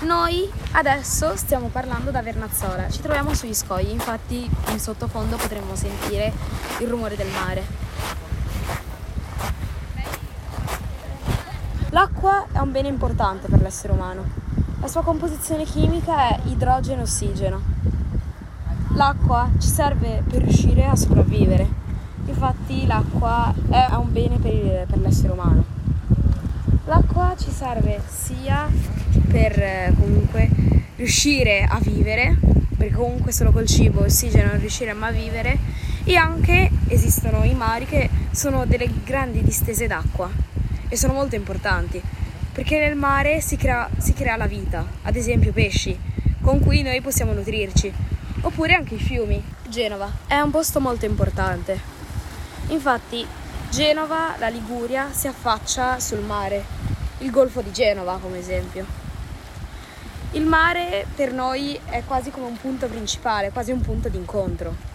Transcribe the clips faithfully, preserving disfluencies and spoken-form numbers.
Noi adesso stiamo parlando da Vernazzola, ci troviamo sugli scogli, infatti in sottofondo potremmo sentire il rumore del mare. L'acqua è un bene importante per l'essere umano. La sua composizione chimica è idrogeno e ossigeno. L'acqua ci serve per riuscire a sopravvivere. Infatti l'acqua è un bene per, il, per l'essere umano. L'acqua ci serve sia per eh, comunque riuscire a vivere, perché comunque solo col cibo e ossigeno non riusciremo a vivere, e anche esistono i mari che sono delle grandi distese d'acqua e sono molto importanti, perché nel mare si crea, si crea la vita, ad esempio pesci, con cui noi possiamo nutrirci, oppure anche i fiumi. Genova è un posto molto importante, infatti Genova, la Liguria, si affaccia sul mare, il Golfo di Genova come esempio. Il mare per noi è quasi come un punto principale, quasi un punto d'incontro.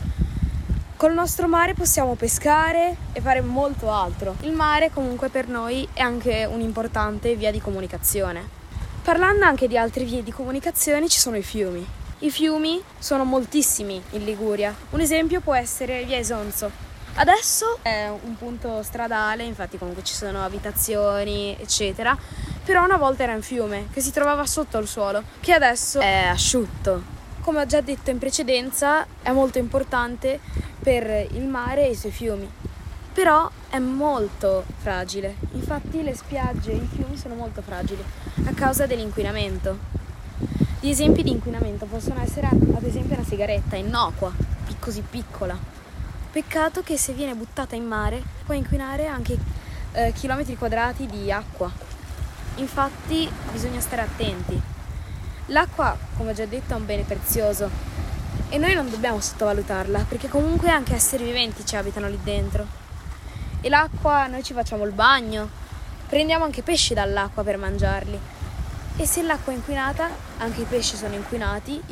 Col nostro mare possiamo pescare e fare molto altro. Il mare comunque per noi è anche un'importante via di comunicazione. Parlando anche di altre vie di comunicazione, ci sono i fiumi. I fiumi sono moltissimi in Liguria. Un esempio può essere via Isonzo. Adesso è un punto stradale, infatti comunque ci sono abitazioni, eccetera, però una volta era un fiume che si trovava sotto il suolo, che adesso è asciutto. Come ho già detto in precedenza, è molto importante per il mare e i suoi fiumi, però è molto fragile. Infatti le spiagge e i fiumi sono molto fragili a causa dell'inquinamento. Gli esempi di inquinamento possono essere ad esempio una sigaretta innocua, così piccola. Peccato che se viene buttata in mare può inquinare anche eh, chilometri quadrati di acqua. Infatti bisogna stare attenti. L'acqua, come ho già detto, è un bene prezioso e noi non dobbiamo sottovalutarla, perché comunque anche esseri viventi ci abitano lì dentro. E l'acqua, noi ci facciamo il bagno, prendiamo anche pesci dall'acqua per mangiarli. E se l'acqua è inquinata, anche i pesci sono inquinati.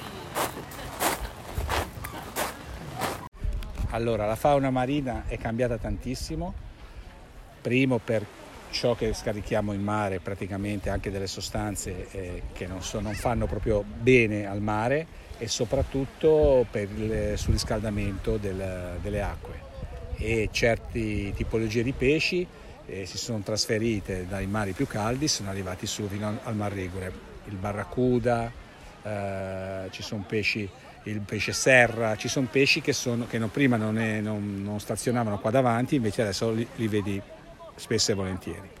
Allora, la fauna marina è cambiata tantissimo, primo per ciò che scarichiamo in mare, praticamente anche delle sostanze eh, che non, so, non fanno proprio bene al mare, e soprattutto per il surriscaldamento del, delle acque, e certe tipologie di pesci eh, si sono trasferite dai mari più caldi, sono arrivati su fino al Mar Ligure, il barracuda, eh, ci sono pesci, il pesce serra, ci sono pesci che, sono, che non, prima non, è, non, non stazionavano qua davanti, invece adesso li, li vedi spesso e volentieri.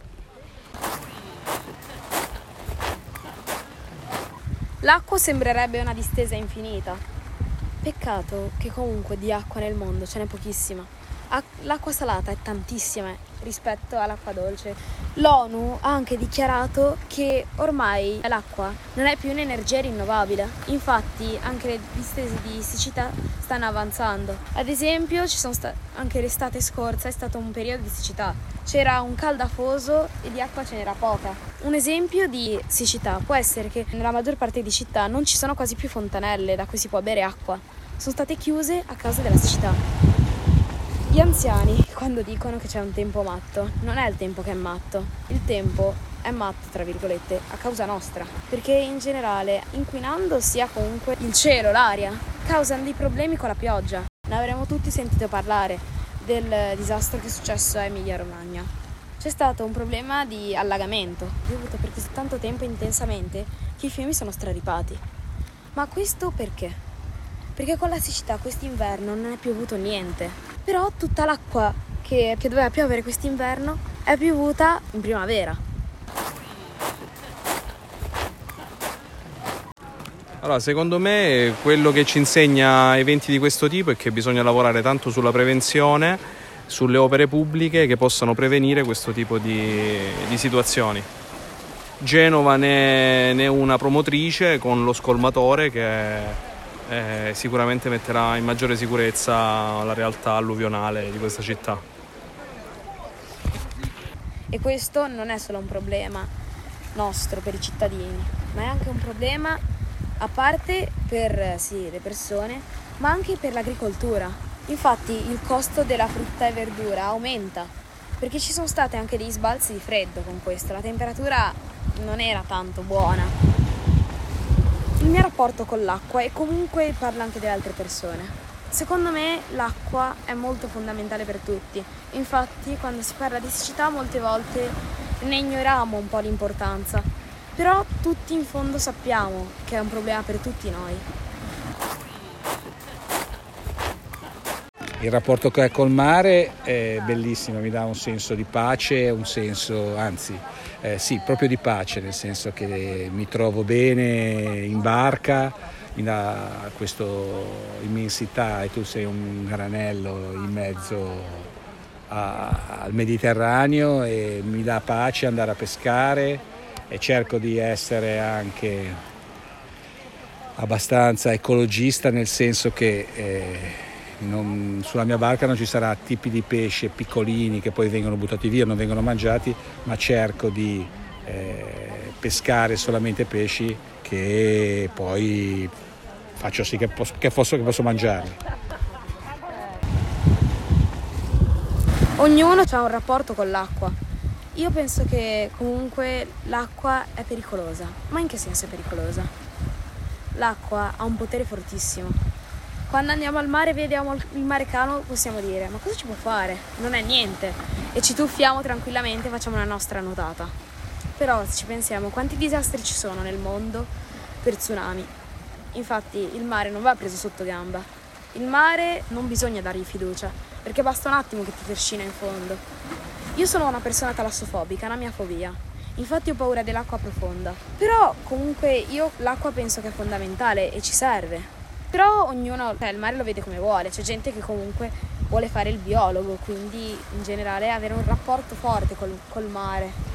L'acqua sembrerebbe una distesa infinita. Peccato che comunque di acqua nel mondo ce n'è pochissima. L'acqua salata è tantissima rispetto all'acqua dolce. L'ONU ha anche dichiarato che ormai l'acqua non è più un'energia rinnovabile. Infatti anche le distese di siccità stanno avanzando. Ad esempio ci sono sta- anche l'estate scorsa è stato un periodo di siccità. C'era un caldo afoso e di acqua ce n'era poca. Un esempio di siccità può essere che nella maggior parte di città non ci sono quasi più fontanelle da cui si può bere acqua. Sono state chiuse a causa della siccità. Gli anziani, quando dicono che c'è un tempo matto, non è il tempo che è matto. Il tempo è matto, tra virgolette, a causa nostra. Perché in generale, inquinando sia comunque il cielo, l'aria, causano dei problemi con la pioggia. Ne avremo tutti sentito parlare del disastro che è successo a Emilia Romagna. C'è stato un problema di allagamento, dovuto per così tanto tempo intensamente che i fiumi sono straripati. Ma questo perché? Perché con la siccità quest'inverno non è piovuto niente. Però tutta l'acqua che, che doveva piovere quest'inverno è piovuta in primavera. Allora, secondo me quello che ci insegna eventi di questo tipo è che bisogna lavorare tanto sulla prevenzione, sulle opere pubbliche che possano prevenire questo tipo di, di situazioni. Genova ne, ne è una promotrice con lo scolmatore che Eh, sicuramente metterà in maggiore sicurezza la realtà alluvionale di questa città. E questo non è solo un problema nostro per i cittadini, ma è anche un problema a parte per sì, le persone, ma anche per l'agricoltura. Infatti il costo della frutta e verdura aumenta perché ci sono state anche dei sbalzi di freddo con questo, la temperatura non era tanto buona. Il mio rapporto con l'acqua, e comunque parlo anche delle altre persone. Secondo me l'acqua è molto fondamentale per tutti, infatti quando si parla di siccità molte volte ne ignoriamo un po' l'importanza, però tutti in fondo sappiamo che è un problema per tutti noi. Il rapporto che ho col mare è bellissimo, mi dà un senso di pace, un senso, anzi, eh, sì, proprio di pace, nel senso che mi trovo bene in barca, mi dà questa immensità e tu sei un granello in mezzo a, al Mediterraneo e mi dà pace andare a pescare e cerco di essere anche abbastanza ecologista, nel senso che eh, Non, sulla mia barca non ci sarà tipi di pesce piccolini che poi vengono buttati via, non vengono mangiati, ma cerco di eh, pescare solamente pesci che poi faccio sì che posso, che posso, che posso mangiarli. Ognuno ha un rapporto con l'acqua. Io penso che comunque l'acqua è pericolosa. Ma in che senso è pericolosa? L'acqua ha un potere fortissimo. Quando andiamo al mare e vediamo il mare calmo possiamo dire ma cosa ci può fare? Non è niente, e ci tuffiamo tranquillamente e facciamo la nostra nuotata. Però se ci pensiamo, quanti disastri ci sono nel mondo per tsunami? Infatti il mare non va preso sotto gamba, il mare non bisogna dargli fiducia, perché basta un attimo che ti trascina in fondo. Io sono una persona talassofobica, è una mia fobia, infatti ho paura dell'acqua profonda, però comunque io l'acqua penso che è fondamentale e ci serve. Però ognuno, cioè, il mare lo vede come vuole, c'è gente che comunque vuole fare il biologo, quindi in generale avere un rapporto forte col, col mare.